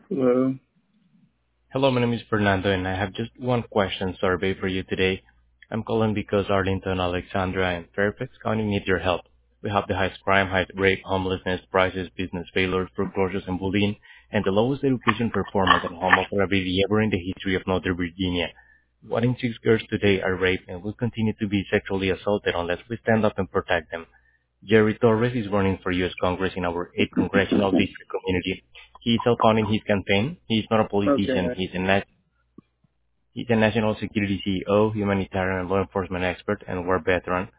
Hello. Hello, my name is Fernando, and I have just one question survey for you today. I'm calling because Arlington, Alexandra, and Fairfax County need your help. We have the highest crime, highest rape, homelessness, prices, business failures, foreclosures, and bullying, and the lowest education performance and homophobia ever in the history of Northern Virginia. One in six girls today are raped and will continue to be sexually assaulted unless we stand up and protect them. Jerry Torres is running for U.S. Congress in our 8th Congressional District community. He is self-funding his campaign. He is not a politician. Okay. He's a national security CEO, humanitarian and law enforcement expert, and war veteran.